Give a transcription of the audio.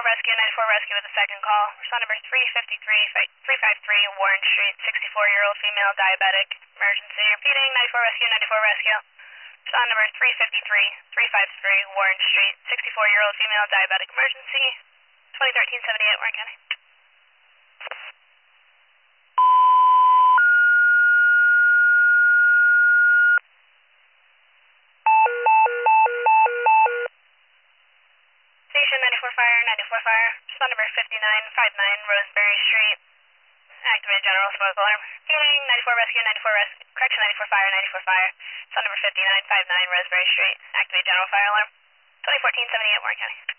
Rescue, 94 Rescue with a second call. Respond number 353 Warren Street, 64-year-old female diabetic. Emergency. Repeating, 94 Rescue, 94 Rescue. Respond number 353 Warren Street, 64-year-old female diabetic. Emergency. 2013-78 Warren County. Station 94 Fire, 94 Fire. Respond number 5959 Roseberry Street. Activate general smoke alarm. Repeating, 94 Rescue, 94 Rescue. Correction, 94 Fire, 94 Fire. Respond number 5959 Roseberry Street. Activate general fire alarm. 2014-78 Warren County.